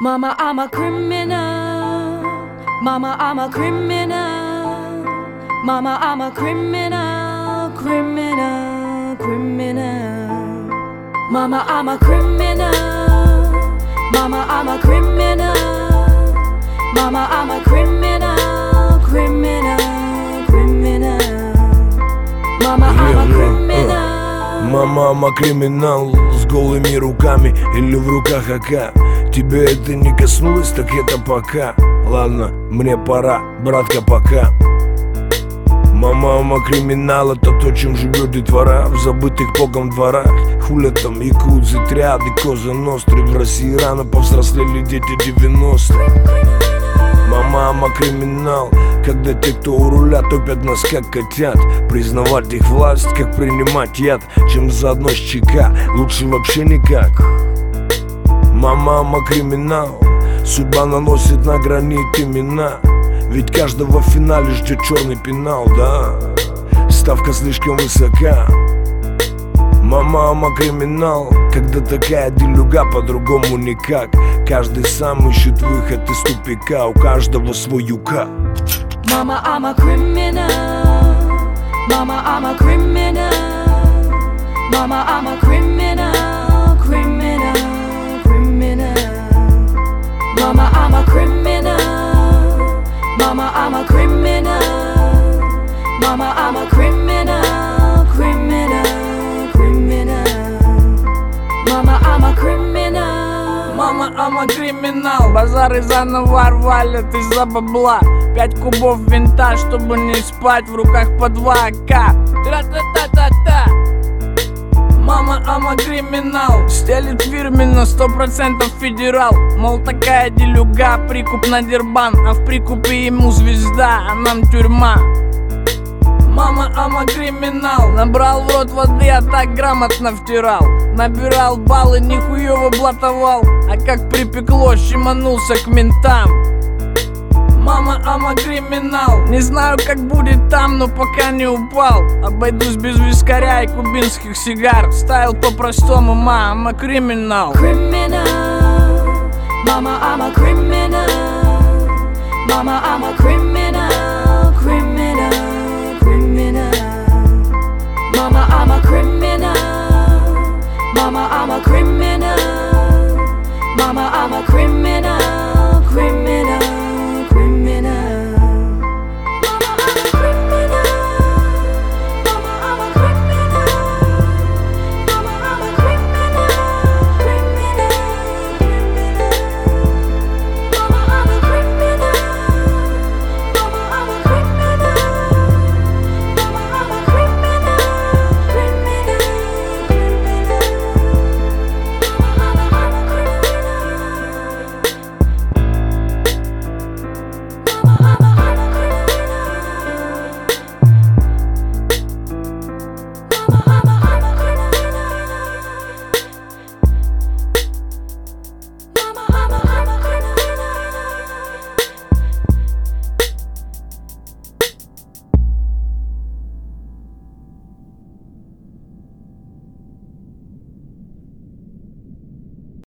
Mama, I'm a criminal. Mama, I'm a criminal. Mama, I'm a criminal, criminal, criminal. Mama, I'm a criminal. Mama, I'm a criminal. Mama, I'm a criminal, criminal, criminal. Mama, I'm a criminal. Мама, I'm a криминал с голыми руками или в руках АК. Тебе это не коснулось, так это пока. Ладно, мне пора, братка, пока. Мама, I'm a криминал, это то, чем живет детвора в забытых богом дворах. Хулят там якудзы, триады, коза ностры. В России рано повзрослели дети 90-х. Мама, I'm a криминал, когда те, кто у руля, топят нас как котят. Признавать их власть, как принимать яд, чем заодно с ЧК, лучше вообще никак. Мама, I'm a криминал, судьба наносит на гранит имена. Ведь каждого в финале ждет черный пенал, да, ставка слишком высока. Мама, I'm a криминал, когда такая делюга, по-другому никак. Каждый сам ищет выход из тупика, у каждого свой юка. Mama, I'm a criminal. Mama, I'm a criminal. Mama, I'm a criminal, criminal, criminal. Mama, I'm a criminal. Mama, I'm a criminal. Mama, I'm a criminal, criminal, criminal. Mama, I'm a criminal. Мама, I'm a криминал. Базары заново валят из-за бабла. 5 кубов винта, чтобы не спать, в руках по 2 АК. Тра-та-та-та-та. Мама, I'm a криминал. Стелит фирменно, 100% федерал. Мол, такая делюга, прикуп на дербан. А в прикупе ему звезда, а нам тюрьма. Мама, I'm a криминал. Набрал в рот воды, а так грамотно втирал. Набирал баллы, нихуёво блатовал. А как припекло, щеманулся к ментам. Мама, I'm a криминал. Не знаю, как будет там, но пока не упал. Обойдусь без вискаря и кубинских сигар. Стайл по-простому, мама, I'm a криминал. Criminal. Mama, I'm a criminal. Mama, I'm a criminal, criminal, criminal. Mama, I'm a criminal. Mama, I'm a criminal. Mama, I'm a criminal, criminal.